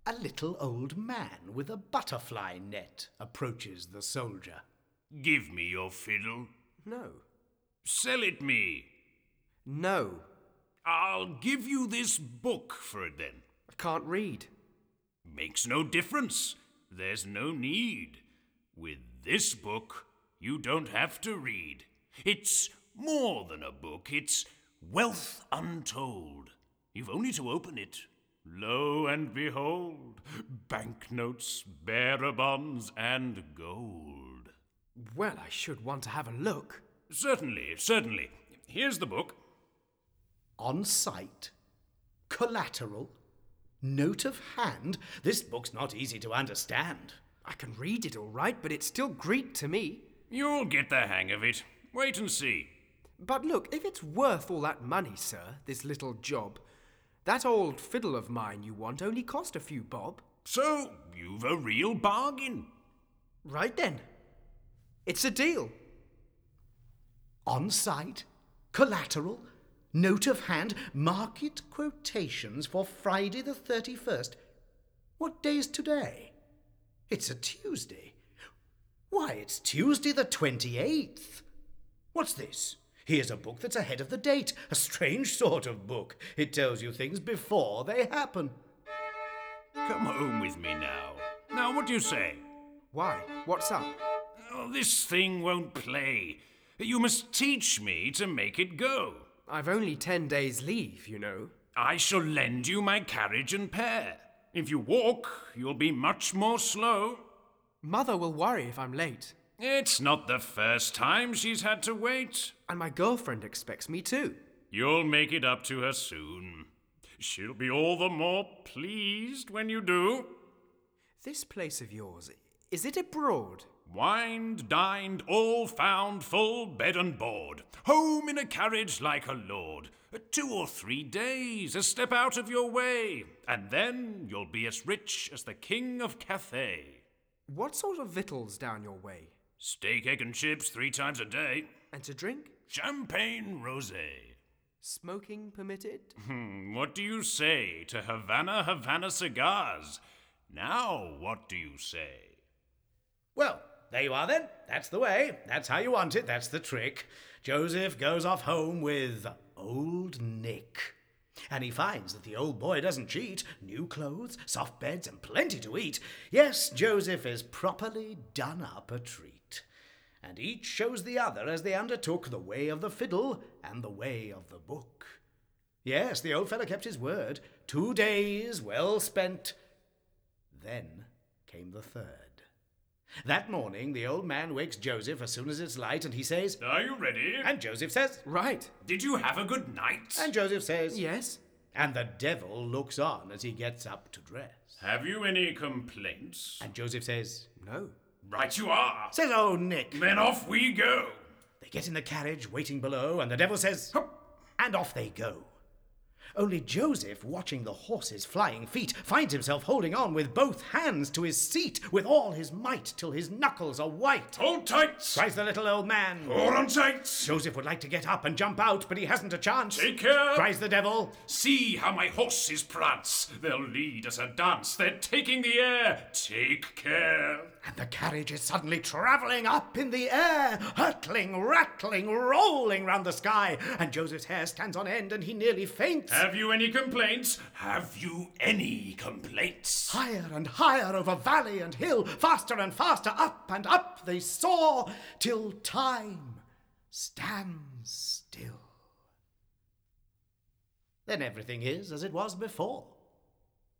A little old man with a butterfly net approaches the soldier. Give me your fiddle. No. Sell it me. No. I'll give you this book for it then. I can't read. Makes no difference. There's no need. With this book, you don't have to read. It's more than a book. It's wealth untold. You've only to open it. Lo and behold, banknotes, bearer bonds, and gold. Well, I should want to have a look. Certainly, certainly. Here's the book. On sight, collateral, note of hand. This book's not easy to understand. I can read it all right, but it's still Greek to me. You'll get the hang of it. Wait and see. But look, if it's worth all that money, sir, this little job, that old fiddle of mine you want only cost a few bob. So, you've a real bargain. Right then. It's a deal. On sight, collateral, note of hand, market quotations for Friday the 31st. What day's today? It's a Tuesday. Why, it's Tuesday the 28th. What's this? Here's a book that's ahead of the date. A strange sort of book. It tells you things before they happen. Come home with me now. Now, what do you say? Why? What's up? Oh, this thing won't play. You must teach me to make it go. I've only 10 days leave, you know. I shall lend you my carriage and pair. If you walk, you'll be much more slow. Mother will worry if I'm late. It's not the first time she's had to wait. And my girlfriend expects me too. You'll make it up to her soon. She'll be all the more pleased when you do. This place of yours, is it abroad? Wined, dined, all found, full bed and board. Home in a carriage like a lord. 2 or 3 days, a step out of your way, and then you'll be as rich as the King of Cathay. What sort of victuals down your way? Steak, egg and chips 3 times a day. And to drink? Champagne rosé. Smoking permitted? What do you say to Havana cigars? Now, what do you say? Well, there you are then. That's the way. That's how you want it. That's the trick. Joseph goes off home with Old Nick. And he finds that the old boy doesn't cheat. New clothes, soft beds, and plenty to eat. Yes, Joseph is properly done up a treat. And each shows the other as they undertook the way of the fiddle and the way of the book. Yes, the old fellow kept his word. 2 days well spent. Then came the 3rd. That morning, the old man wakes Joseph as soon as it's light, and he says, Are you ready? And Joseph says, Right. Did you have a good night? And Joseph says, Yes. And the devil looks on as he gets up to dress. Have you any complaints? And Joseph says, No. Right you are. Says old Nick. Then off we go. They get in the carriage waiting below, and the devil says, Hup. And off they go. Only Joseph, watching the horse's flying feet, finds himself holding on with both hands to his seat with all his might till his knuckles are white. Hold tight. Cries the little old man. Hold on tight. Joseph would like to get up and jump out, but he hasn't a chance. Take care. Cries the devil. See how my horses prance. They'll lead us a dance. They're taking the air. Take care. And the carriage is suddenly travelling up in the air, hurtling, rattling, rolling round the sky, and Joseph's hair stands on end and he nearly faints. Have you any complaints? Have you any complaints? Higher and higher over valley and hill, faster and faster up and up they soar, till time stands still. Then everything is as it was before.